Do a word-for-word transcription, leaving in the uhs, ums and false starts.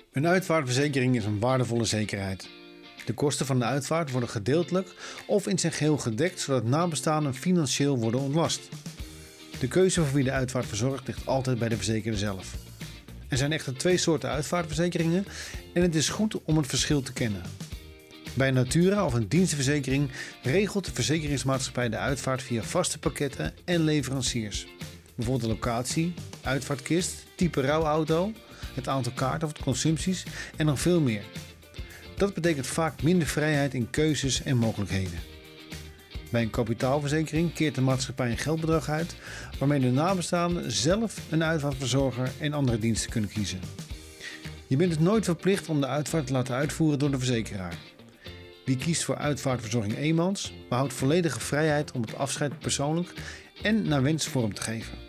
Een uitvaartverzekering is een waardevolle zekerheid. De kosten van de uitvaart worden gedeeltelijk of in zijn geheel gedekt, zodat nabestaanden financieel worden ontlast. De keuze voor wie de uitvaart verzorgt ligt altijd bij de verzekerde zelf. Er zijn echter twee soorten uitvaartverzekeringen en het is goed om het verschil te kennen. Bij een Natura of een dienstenverzekering regelt de verzekeringsmaatschappij de uitvaart via vaste pakketten en leveranciers. Bijvoorbeeld de locatie, uitvaartkist, type rouwauto, het aantal kaarten of consumpties en nog veel meer. Dat betekent vaak minder vrijheid in keuzes en mogelijkheden. Bij een kapitaalverzekering keert de maatschappij een geldbedrag uit waarmee de nabestaanden zelf een uitvaartverzorger en andere diensten kunnen kiezen. Je bent dus nooit verplicht om de uitvaart te laten uitvoeren door de verzekeraar. Wie kiest voor uitvaartverzorging eenmans, behoudt volledige vrijheid om het afscheid persoonlijk en naar wens vorm te geven.